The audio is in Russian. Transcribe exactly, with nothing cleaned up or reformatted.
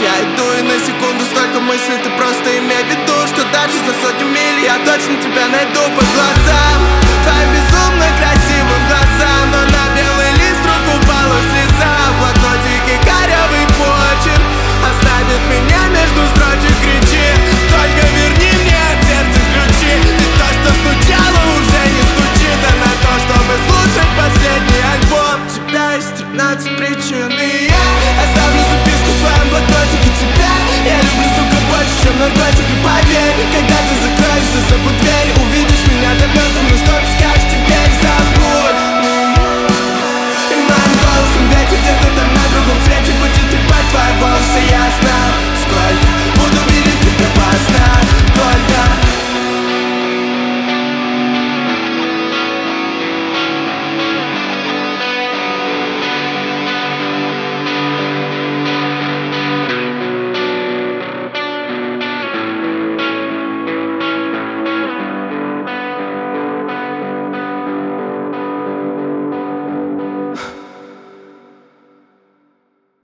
Я иду и на секунду столько мыслей, ты просто имей в виду, что дальше за сотню миль я точно тебя найду по глазам, твоим безумно красивым глазам. Но на белый лист вдруг упала слеза, в блокнотике корявый почерк оставит меня между строчек. Кричи, только верни мне от сердца ключи, ведь то, что стучало, уже не стучит. А на то, чтобы слушать последний альбом, у тебя есть тринадцать причин, и я оставлю записку в своем блокнотике тебя. Я люблю, сука, больше, чем наркотики, поверь. Когда ты закроешь за собой дверь, увидишь меня там мертвым, ну что ты скажешь теперь? Забудь.